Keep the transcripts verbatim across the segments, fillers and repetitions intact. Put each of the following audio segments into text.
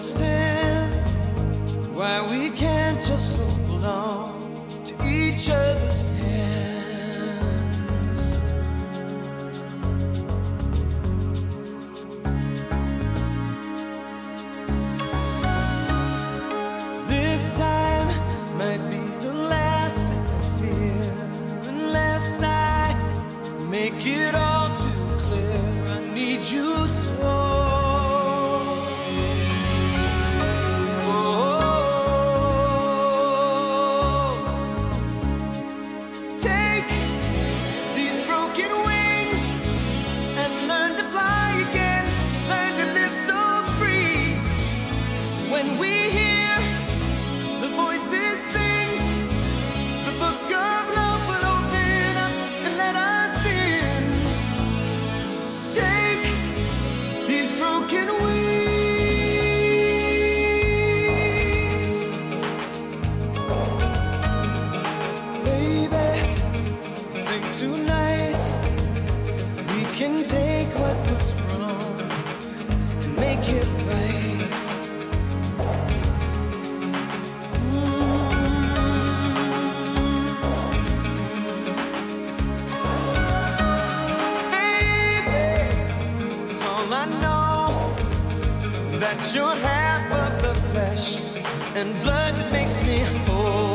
understand why we can't just hold on to each other's hands. This time might be the last I fear, unless I make it all too clear. I need you so. Take what was wrong and make it right. Mm-hmm. Baby, it's all I know, that you're half of the flesh and blood that makes me whole.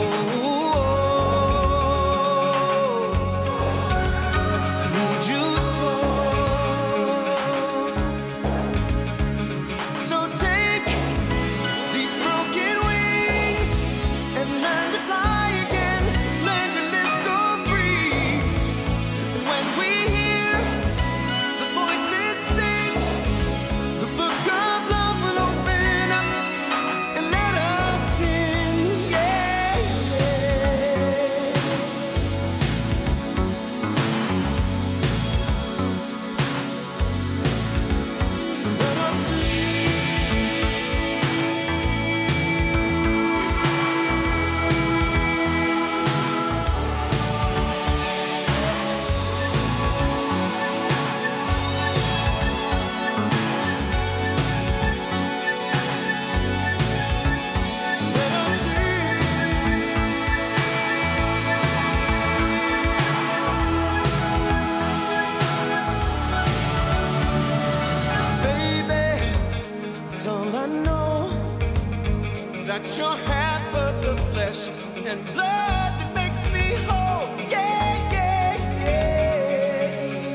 You're half of the flesh and blood that makes me whole. Yeah, yeah, yeah.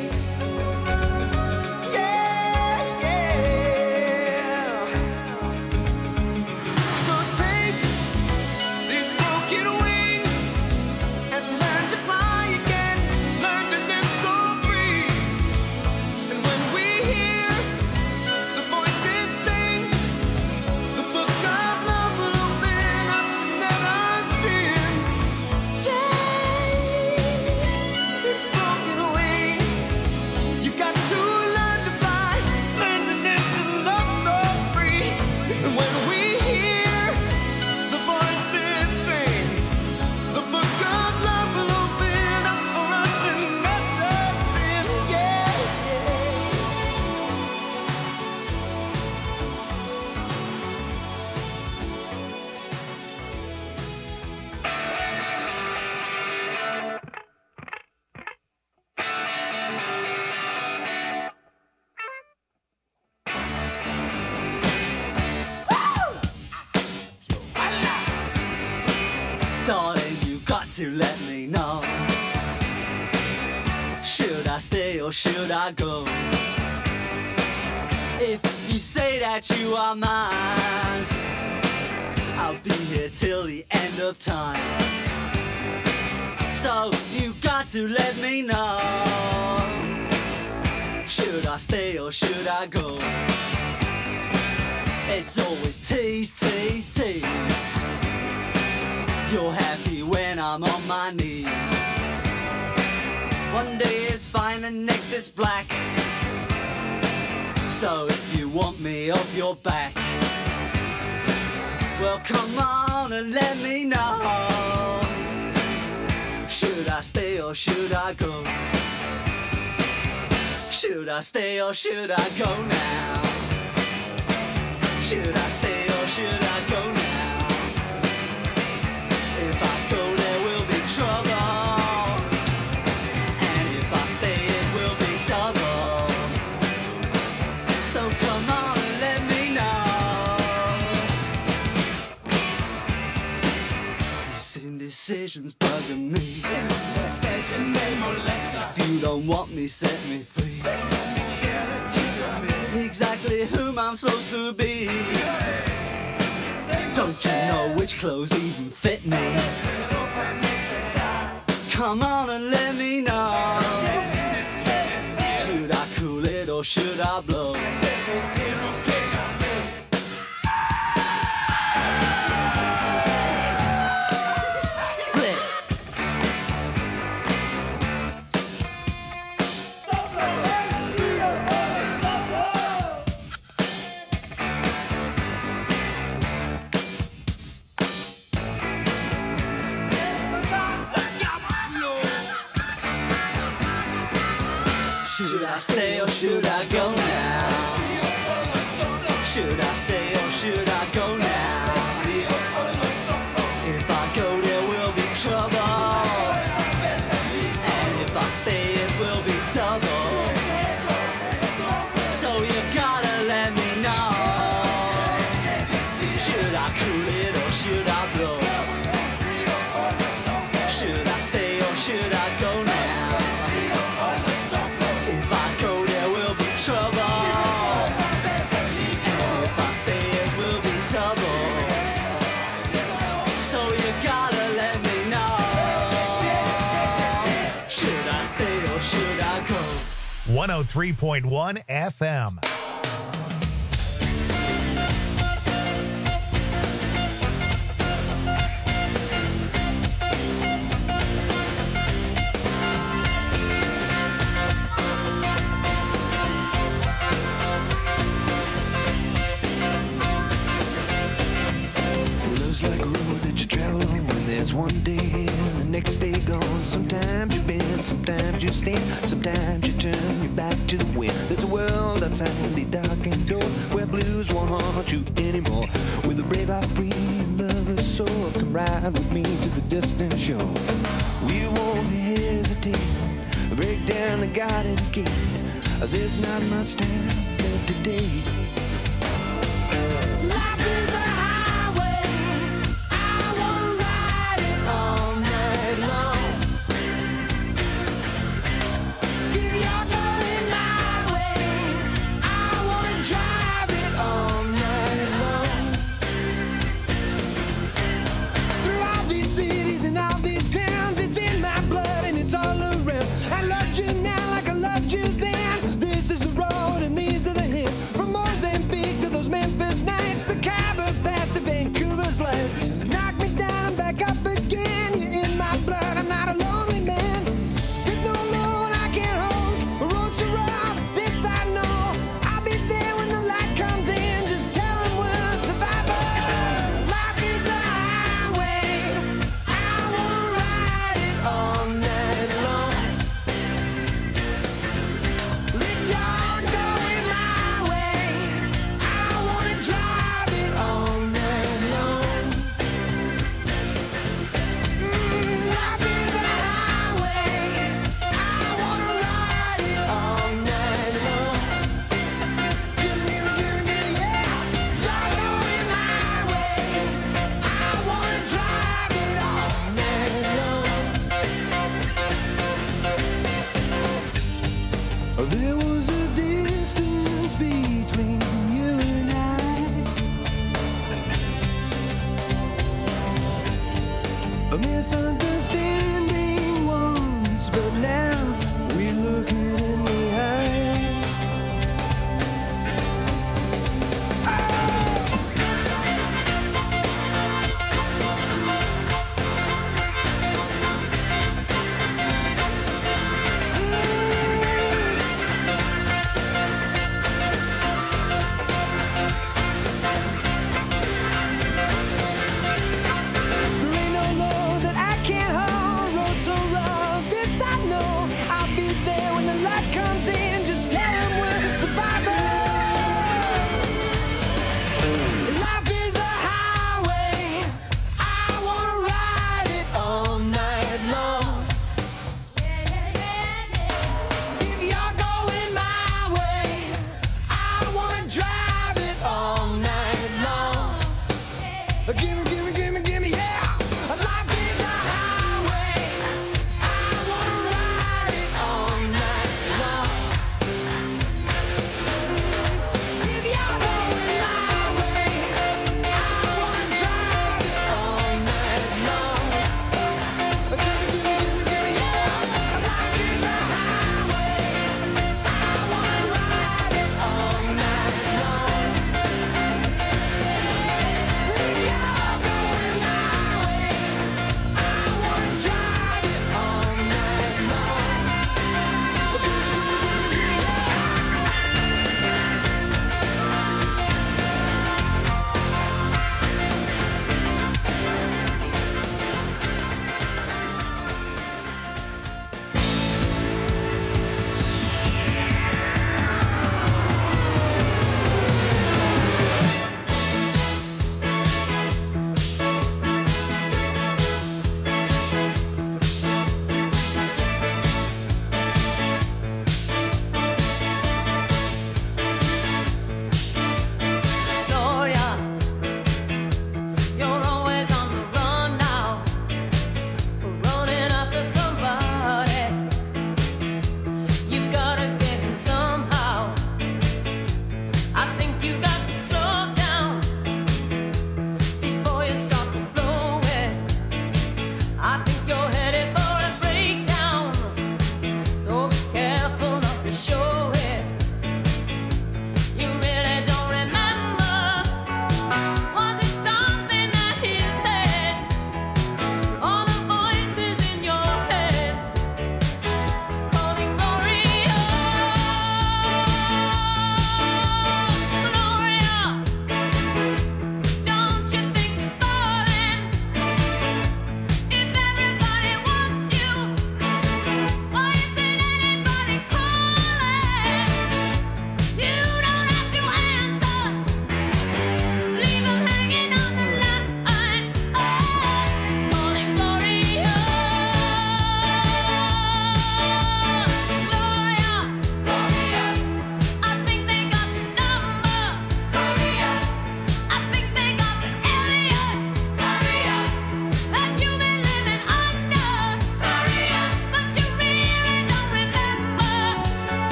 Yeah, yeah. So take these broken wings and learn to fly again. Learn to live so free. And when we hear the voices sing the book of love, to let me know, should I stay or should I go? If you say that you are mine, I'll be here till the end of time. So you got to let me know, should I stay or should I go? It's always tease, tease, tease. You're happy when I'm on my knees. One day it's fine and next it's black. So if you want me off your back, well come on and let me know, should I stay or should I go? Should I stay or should I go now? Should I stay or should I go now? If I go, there will be trouble. And if I stay, it will be double. So come on and let me know. This indecision's bugging me. Indecision may molest us. If you don't want me, set me free. Exactly whom I'm supposed to be. Don't you know which clothes even fit me? Come on and let me know. Should I cool it or should I blow? Should I stay or should I go now? Should I stay or should I go now? If I go, there will be trouble. And if I stay, it will be double. So you gotta let me know. Should I cool it or should I blow? Should I stay or should I go now? one oh three point one F M. Love's like a road that you travel on when there's one day here and the next day gone. Sometimes you bend, sometimes you stand, sometimes you turn your back to the wind. There's a world outside the darkened door where blues won't haunt you anymore. With a brave heart free and lover's soul, come ride with me to the distant shore. We won't hesitate, break down the garden gate. There's not much time left today. Life is a highway, I wanna ride it all night long. If you're going my way, I wanna drive it all night long. Through all these cities and all these towns, it's in my blood and it's all around. I loved you now like I loved you then. This is the road and these are the hills. From Mozambique to those Memphis nights, the Khyber Pass to Vancouver's lights. Knock me down and back up again. You're in my blood, I'm not a lonely man. There's no Lord I can't hold. A road so rough, this I know. I'll be there when the light comes in. Just tell them we're survivors. Life is a highway, I wanna ride it all night long. If you're going my way, I wanna drive it all night long. Mm, life is a highway, I wanna ride it all night long. Give me, give me, yeah. You're going my way, I wanna drive it all night long. There was a distance between you and I, a misunderstanding once, but now we look it in the eye. There ain't no love that I can't hold.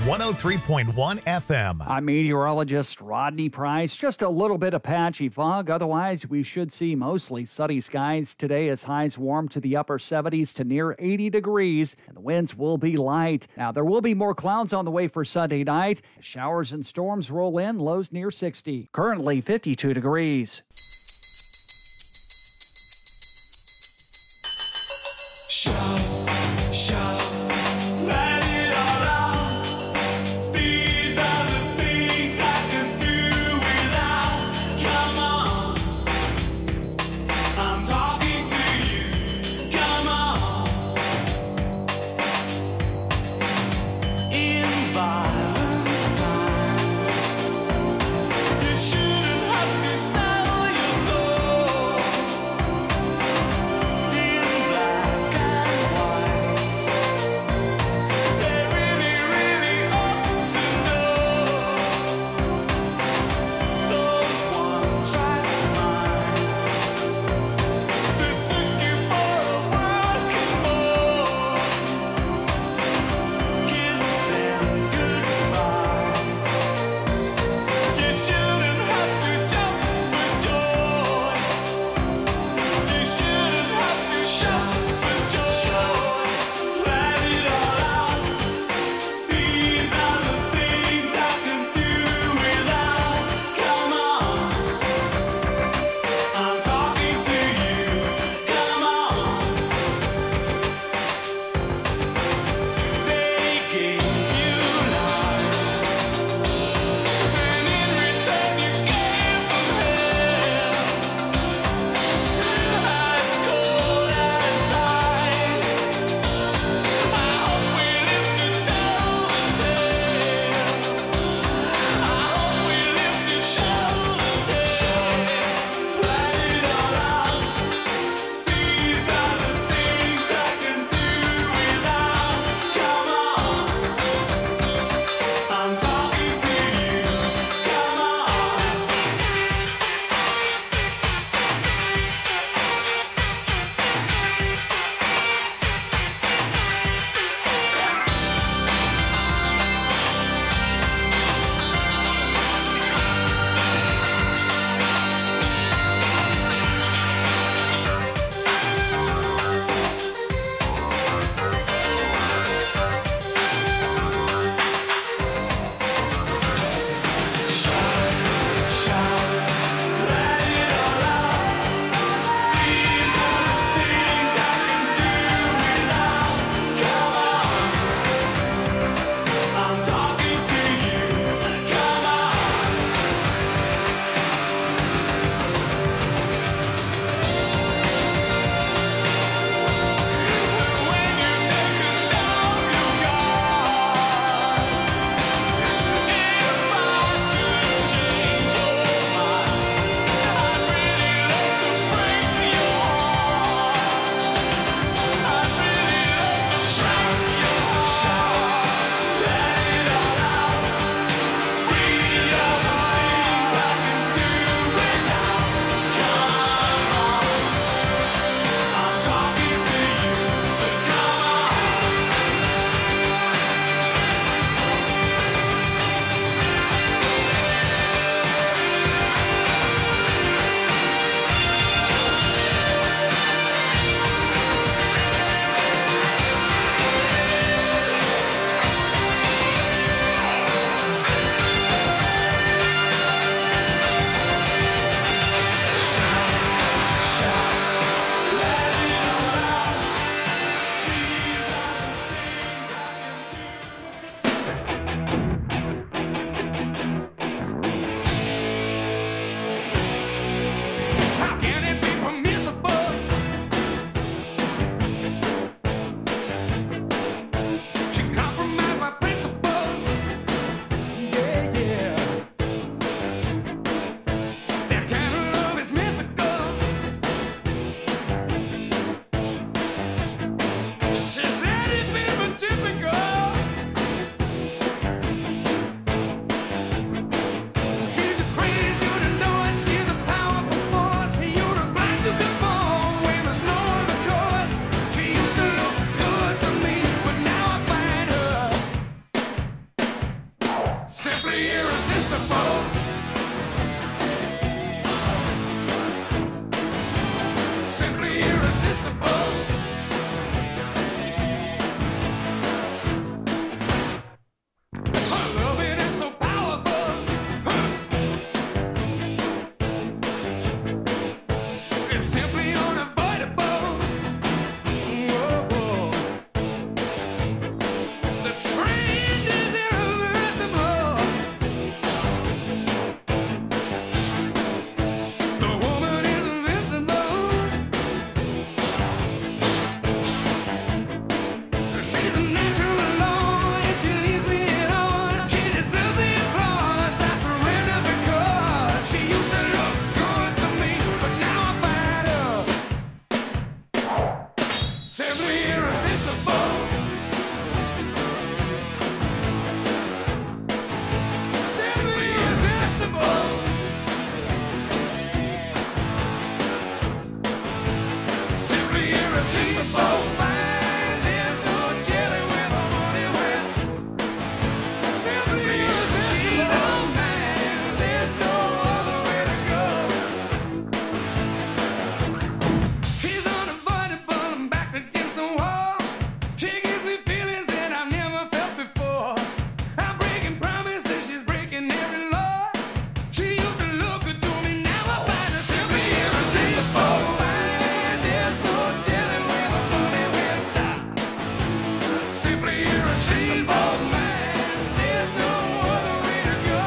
one oh three point one F M. I'm meteorologist Rodney Price. Just a little bit of patchy fog. Otherwise, we should see mostly sunny skies today as highs warm to the upper seventies to near eighty degrees, and the winds will be light. Now, there will be more clouds on the way for Sunday night. Showers and storms roll in, lows near sixty. Currently fifty-two degrees. Shout, shout, let it all out. These are the things I can do without. Come on, I'm talking to you. Come on. In violent times, you shouldn't have to settle She's so fine, there's no telling where the money went. Simply she's all mine, there's no other way to go. She's unavoidable and backed against the wall. She gives me feelings that I've never felt before. I'm breaking promises, she's breaking every law. She used to look good to me, now I find her simply irresistible. There's no telling where the money went. Simply irresistible, man. There's no other way to go.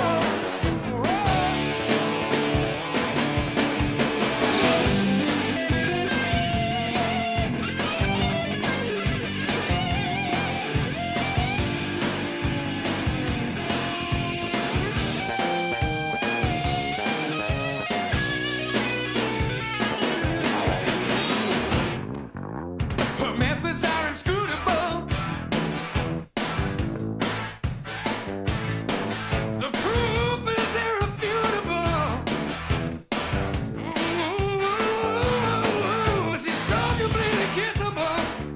Her methods are inscrutable. The proof is irrefutable. Ooh, she's so completely kissable.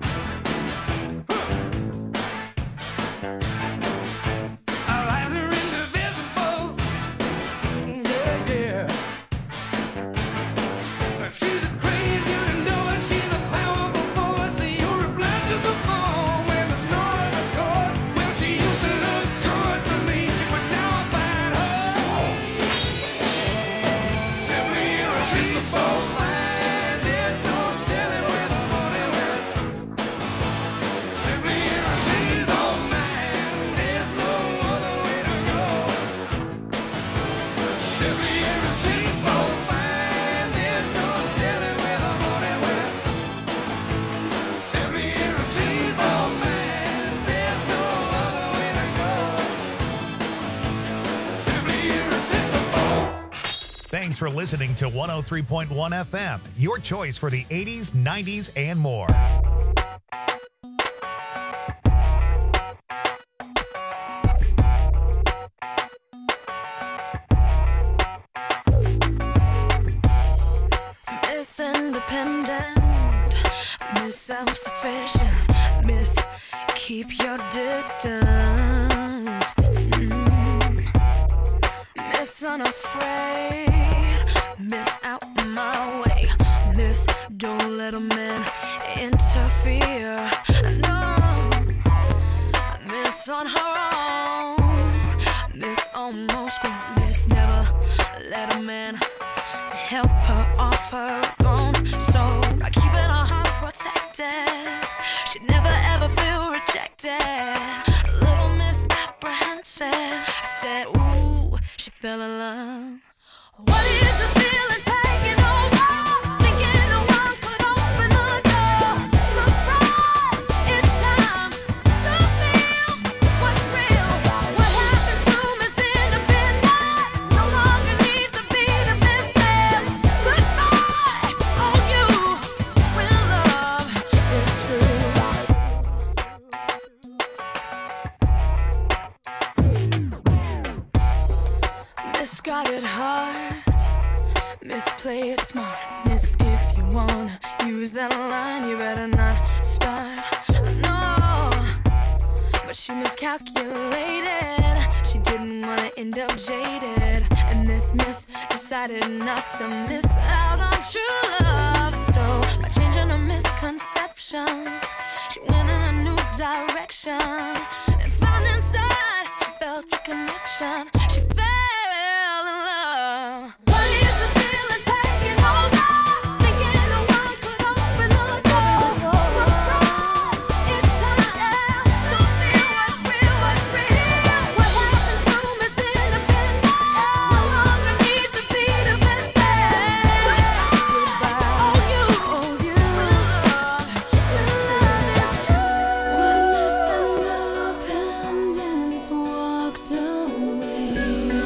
Our lives are indivisible. Yeah, yeah. She's a crazy, you know it. She's a powerful force. You're a blind to the phone when there's no other chord. Well, she used to look good to me, but now I find her simply irresistible. Fine, there's no telling where the money went. Simply irresistible, man. There's no other way to go. Simply irresistible. Fine, there's no telling where the money went. Simply irresistible, man. There's no other way to go. Simply irresistible. Thanks for listening to one oh three point one F M, your choice for the eighties, nineties, and more. Miss Independent, Miss Self-Sufficient, Miss Keep Your Distance, Mm. Miss Unafraid, Miss Out My Way, Miss Don't Let a Man Interfere, no, Miss On Her Own, Miss Almost Grown, Miss Never Let a Man help her off her throne. So by keeping her heart protected, she'd never ever feel rejected. A little misapprehensive, said, ooh, she fell in love. What is the feeling taking over? Thinking no one could open the door. Surprise, it's time to feel what's real. What happened to Miss Independence? No longer need to be defensive. Goodbye on you when love is true. Miss got it hard, Miss play it smart, Miss if you wanna use that line, you better not start. No, but she miscalculated. She didn't wanna end up jaded, and this miss decided not to miss out on true love. So by changing her misconceptions, she went in a new direction and found inside she felt a connection. She fell in love. What is the feeling taking over? Thinking no one could open the door. Surprise, it's time to feel what's real, what's real. What happened to Miss Independence? No longer need to be defensive. Goodbye on you, on you. When love is When Miss Independence walked away.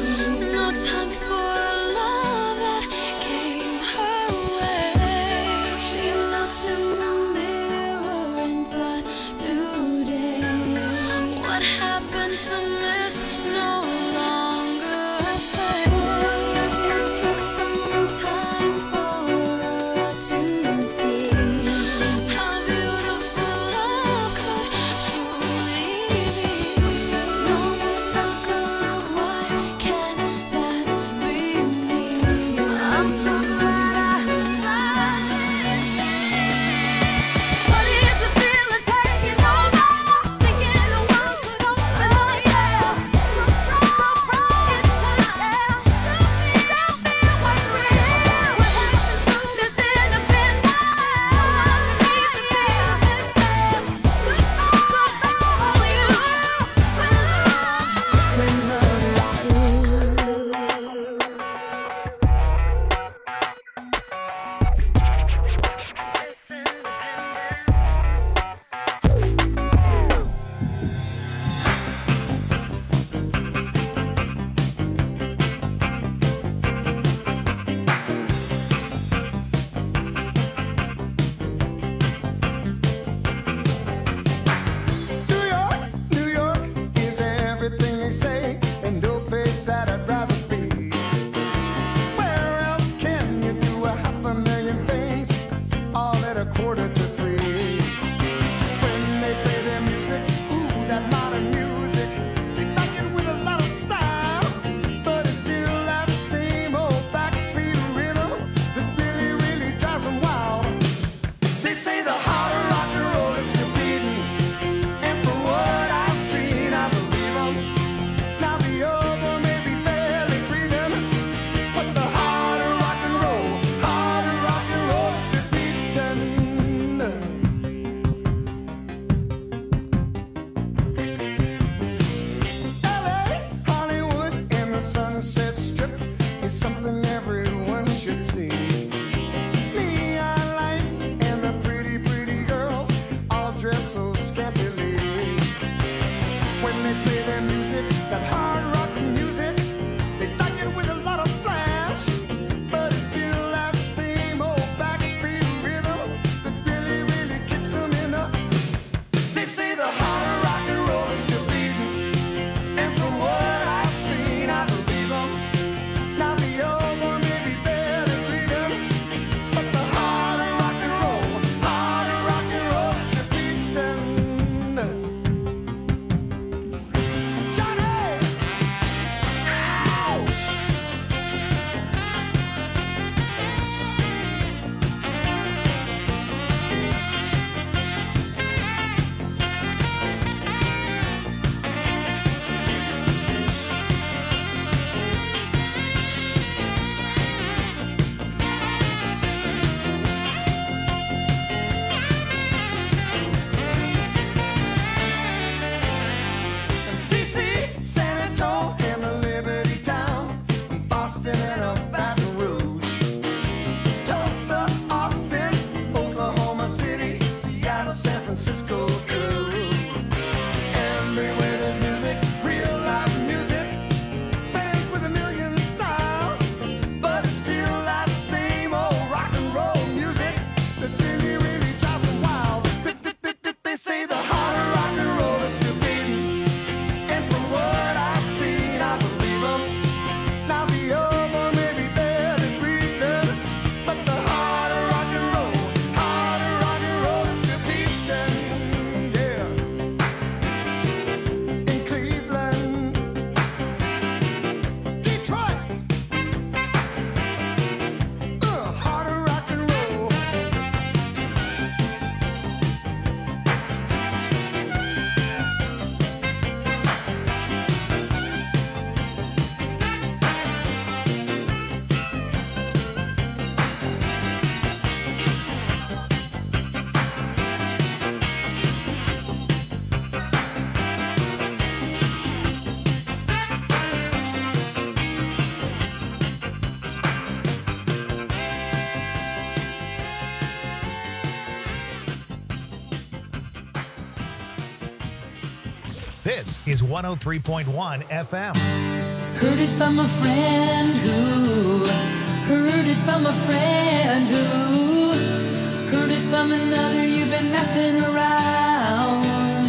This is one oh three point one F M. Heard it from a friend who heard it from a friend who heard it from another. You've been messing around.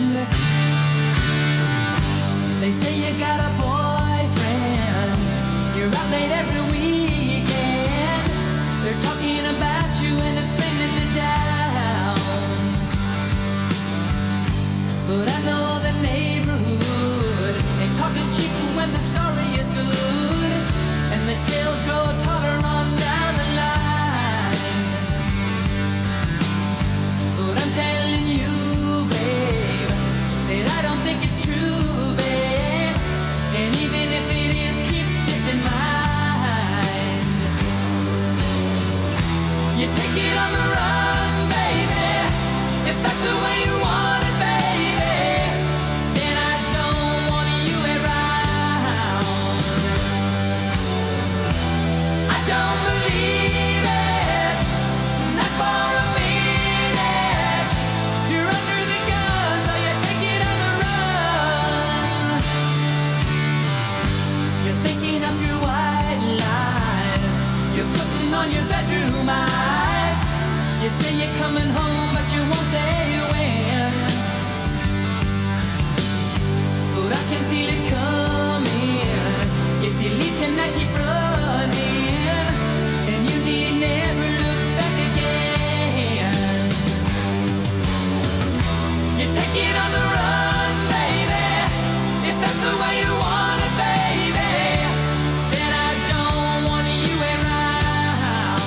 They say you got a boyfriend. You're out late every weekend. They're talking about you and it's bringing me down. But I know the neighborhood. They talk is cheap when the story is good, and the tales grow taller on down the line. But I'm telling you, babe, that I don't think it's true, babe. And even if it is, keep this in mind. You take it on the run, baby, if that's the way you want it, baby. Then I don't want you around. I don't believe it, not for a minute. You're under the gun, so you take it on the run. You're thinking of your white lies. You're putting on your bedroom eyes. You say you're coming home, but you won't say when. But I can feel it coming. If you leave tonight, keep running, and you need never look back again. You take it on the run, baby, if that's the way you want it, baby. Then I don't want you around.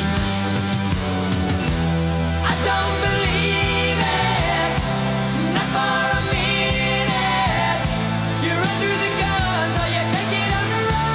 I don't believe it, not for a minute. You're under the gun, so you take it on the run.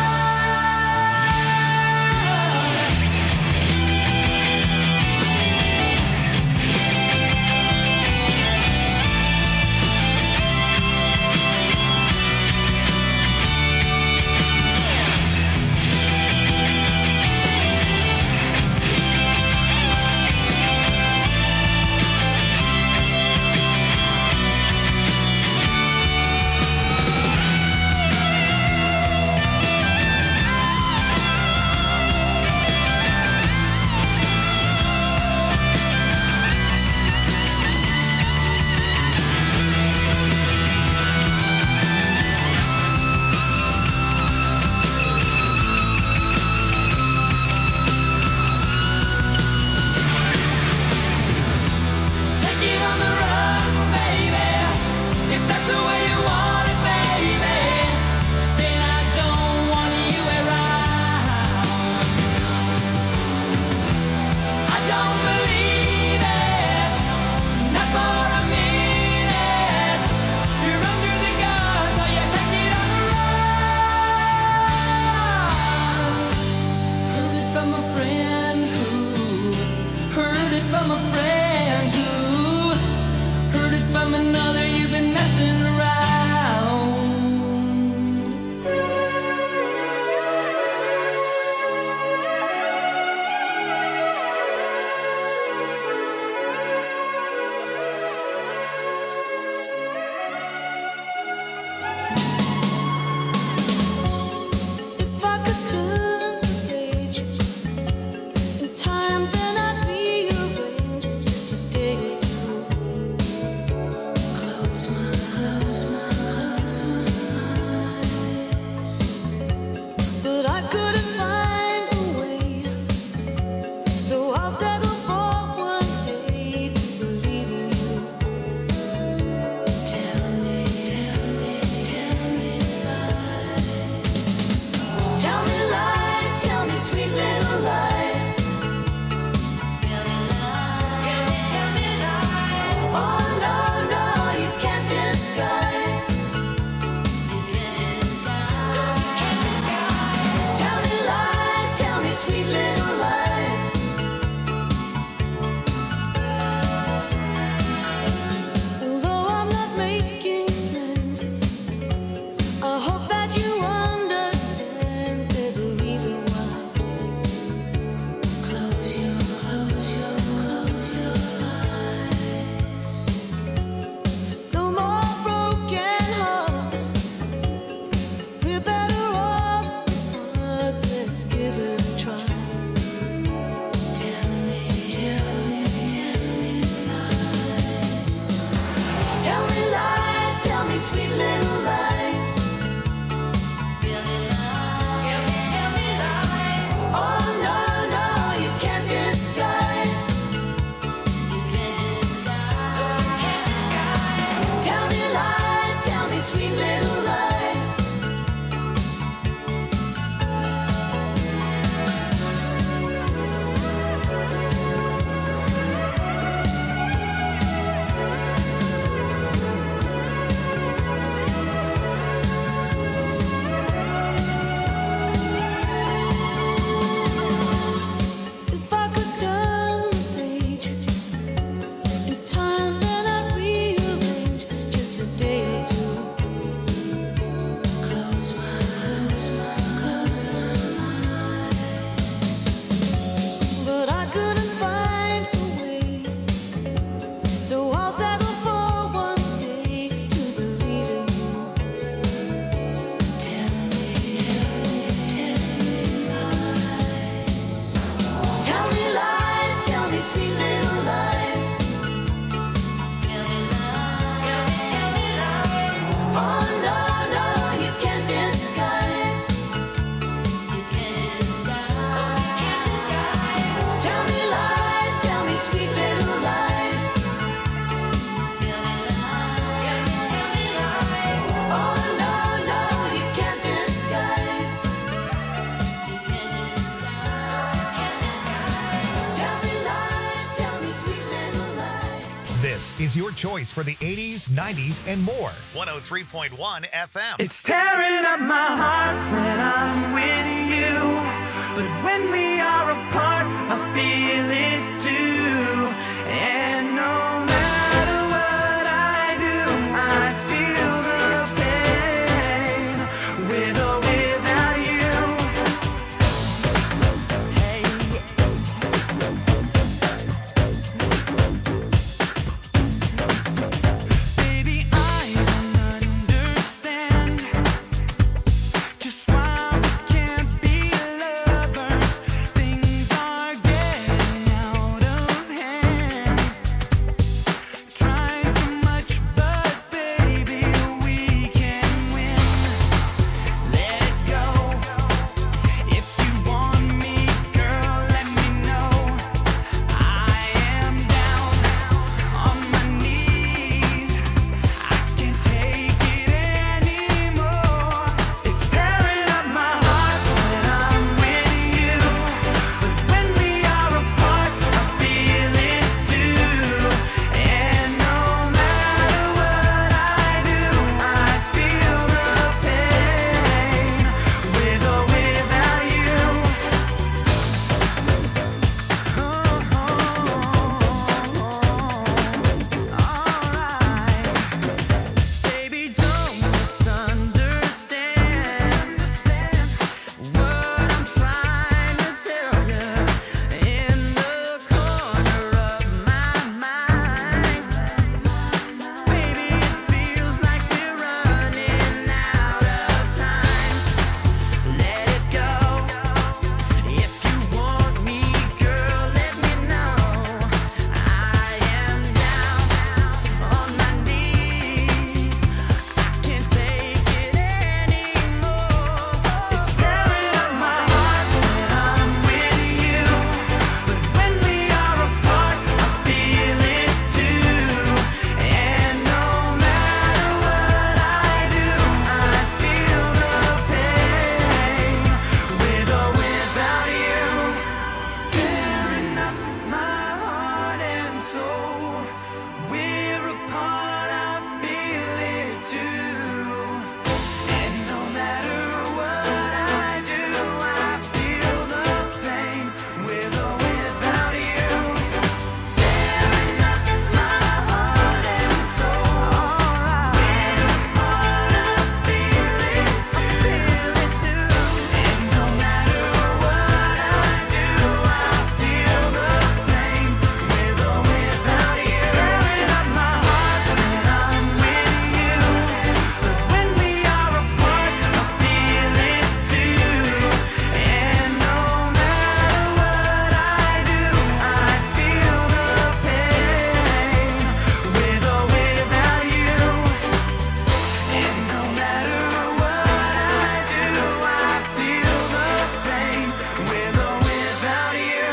Take it on the run, baby, if that's the way you want it, baby. Then I don't want you around. I don't believe it, not for a minute. You're under the gun, so you take it on the run. Heard it from a friend who heard it from a friend who heard it from another. You've been messing around. If I could turn the page in time, then I'd rearrange just a day or two. Close my, close my, close my eyes. But I couldn't find a way, so I'll settle for one day to believe in you. Tell me, tell me, tell me lies. Tell me lies, tell me sweet little lies. This is your choice for the eighties, nineties, and more. one oh three point one F M. It's tearing up my heart when I'm with you, but when we are apart, I feel it too. And no matter what I do, I feel the pain, with or without you. Hey. Baby, I don't understand just why we can't be lovers. Things are getting out of hand. Trying too much, but baby, we can win. Let it go. If you want me, girl, let me know. I am down on my knees. I can't take it anymore. It's tearing up my heart when I'm with you, but when we are apart, I feel it too. And no matter what I do, I feel the pain, with or without you. Alright. Baby, don't misunderstand what I'm trying to tell you. In the corner of my mind, baby, it feels like we're running out of time. Let it go. If you want me, girl, let me know. I am down on my knees. I can't take it anymore. It's tearing up my heart when I'm with you, but when we are apart, I feel it too. And no matter what I do, I feel the pain, with or without you. Tearing up my heart and soul. We're apart, I feel it too. And no matter what I do, I feel the pain, with or without you. Tearing up my heart and soul. We're apart, I feel it too. And no matter what I do, I feel the pain, with or without you. Tearing up my heart when I'm with you, but when we are apart, I feel it too. And no matter what I do, I feel the pain, with or without you. And no matter what I do, I feel the pain, with or without you.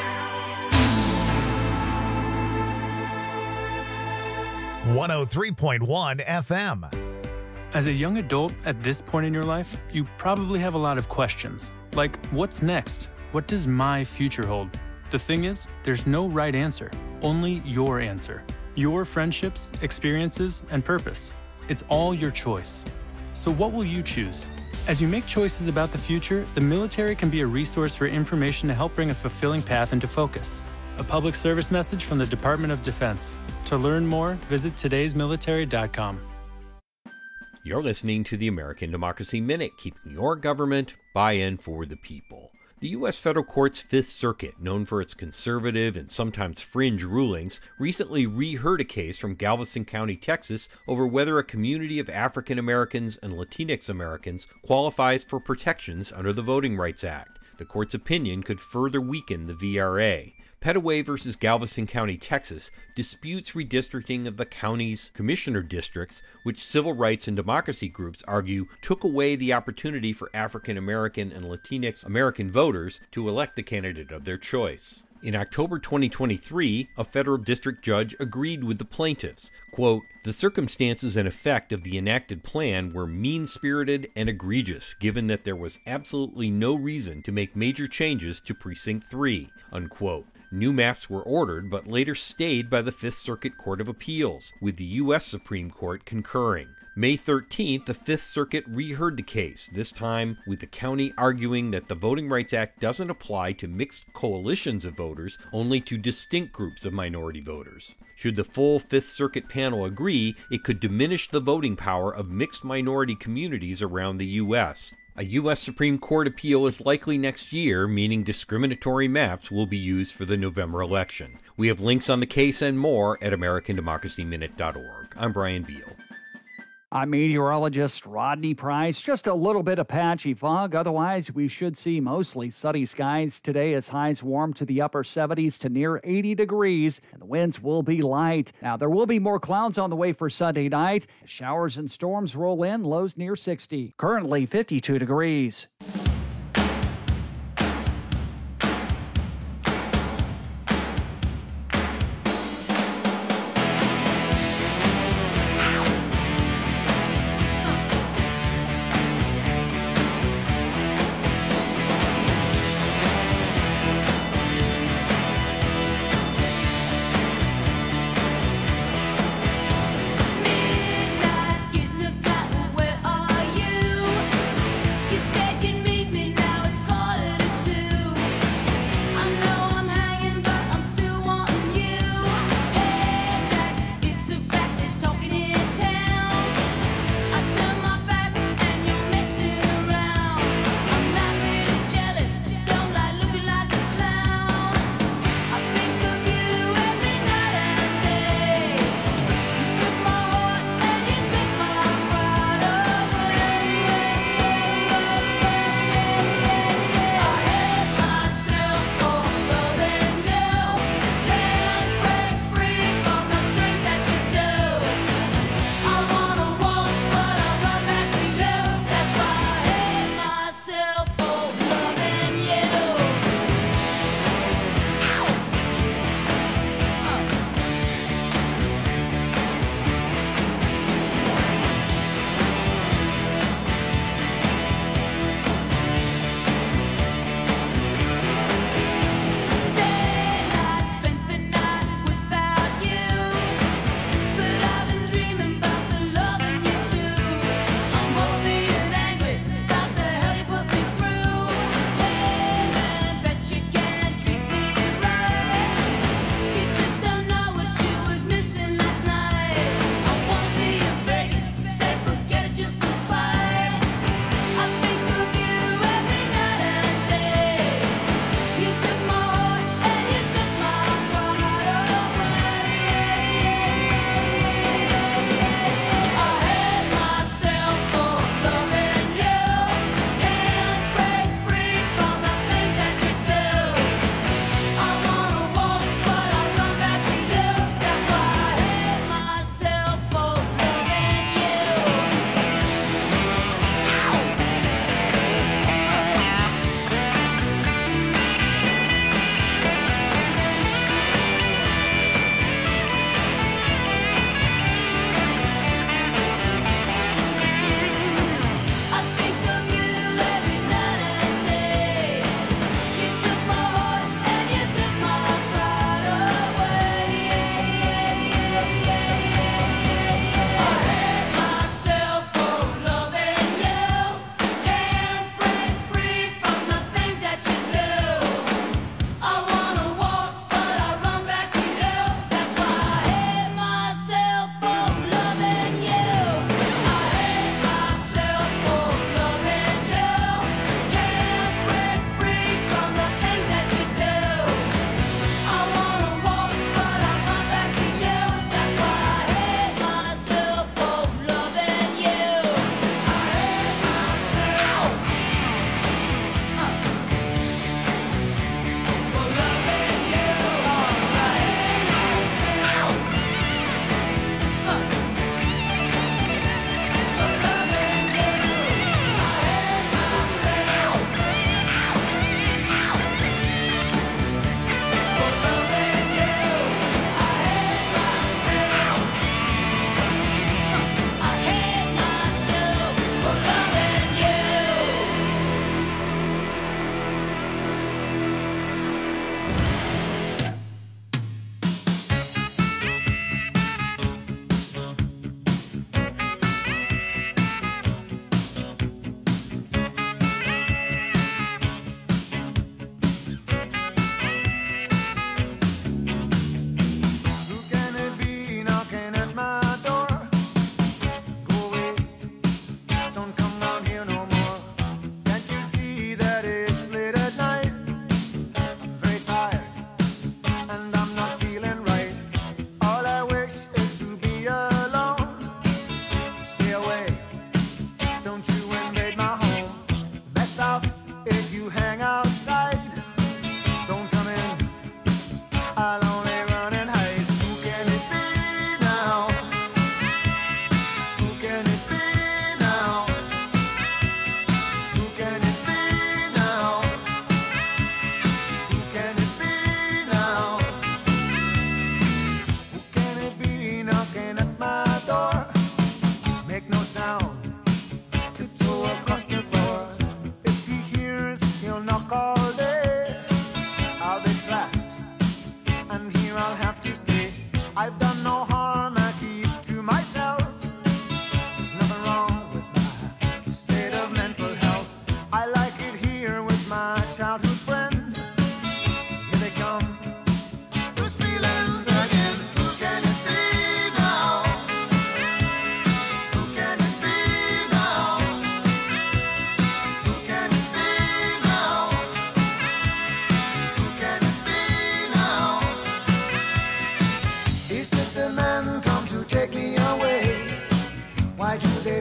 one oh three point one F M. As a young adult at this point in your life, you probably have a lot of questions. Like, what's next? What does my future hold? The thing is, there's no right answer, only your answer. Your friendships, experiences, and purpose. It's all your choice. So what will you choose? As you make choices about the future, the military can be a resource for information to help bring a fulfilling path into focus. A public service message from the Department of Defense. To learn more, visit todays military dot com. You're listening to the American Democracy Minute, keeping your government buy-in for the people. The U S Federal Court's Fifth Circuit, known for its conservative and sometimes fringe rulings, recently reheard a case from Galveston County, Texas, over whether a community of African Americans and Latinx Americans qualifies for protections under the Voting Rights Act. The court's opinion could further weaken the V R A. Pettaway versus Galveston County, Texas, disputes redistricting of the county's commissioner districts, which civil rights and democracy groups argue took away the opportunity for African American and Latinx American voters to elect the candidate of their choice. In October twenty twenty-three, a federal district judge agreed with the plaintiffs. Quote, "The circumstances and effect of the enacted plan were mean-spirited and egregious, given that there was absolutely no reason to make major changes to Precinct three, unquote. New maps were ordered, but later stayed by the Fifth Circuit Court of Appeals, with the U S Supreme Court concurring. May thirteenth, the Fifth Circuit reheard the case, this time with the county arguing that the Voting Rights Act doesn't apply to mixed coalitions of voters, only to distinct groups of minority voters. Should the full Fifth Circuit panel agree, it could diminish the voting power of mixed minority communities around the U S. A U S Supreme Court appeal is likely next year, meaning discriminatory maps will be used for the November election. We have links on the case and more at American Democracy Minute dot org. I'm Brian Beal. I'm meteorologist Rodney Price. Just a little bit of patchy fog. Otherwise, we should see mostly sunny skies today as highs warm to the upper seventies to near eighty degrees, and the winds will be light. Now, there will be more clouds on the way for Sunday night. Showers and storms roll in, lows near sixty. Currently fifty-two degrees. Midnight, getting up tight, where are you? You said you'd meet me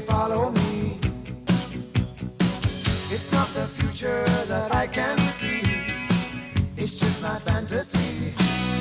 follow me. It's not the future that I can see, it's just my fantasy.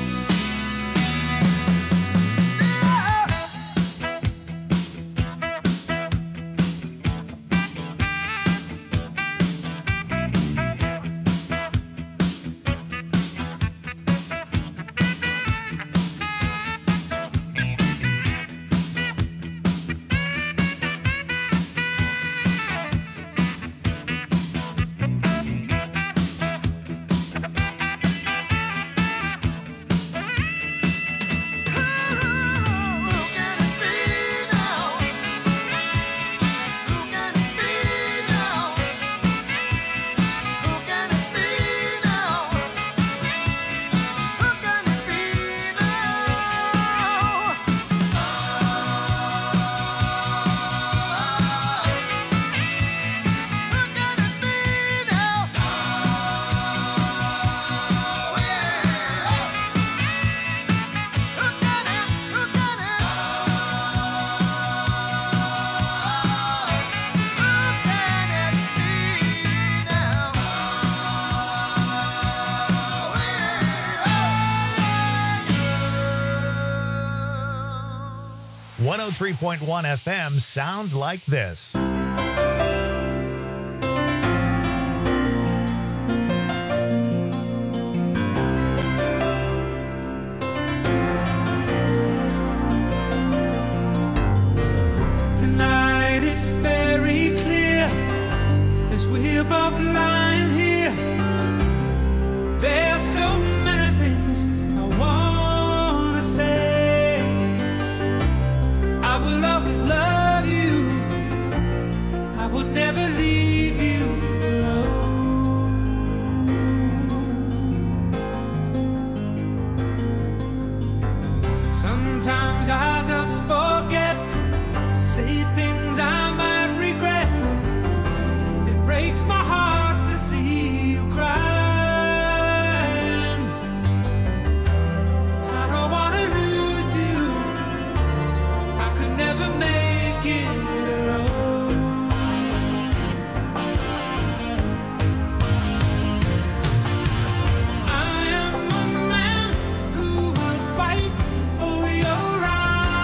one oh three point one F M sounds like this. Tonight it's very clear as we're both lying here. There's so many things I wanna say. I will always love you. I would never leave you alone. Sometimes I just forget, say things I might regret. It breaks my heart to see you crying. I don't wanna lose you. I could never make it alone. I am a man who would fight for your right.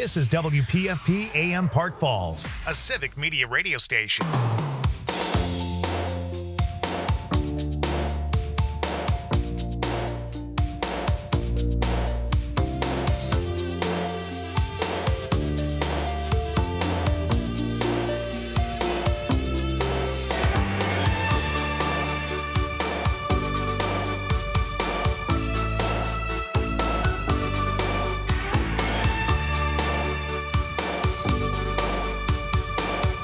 This is W P F P A M Park Falls, a civic media radio station.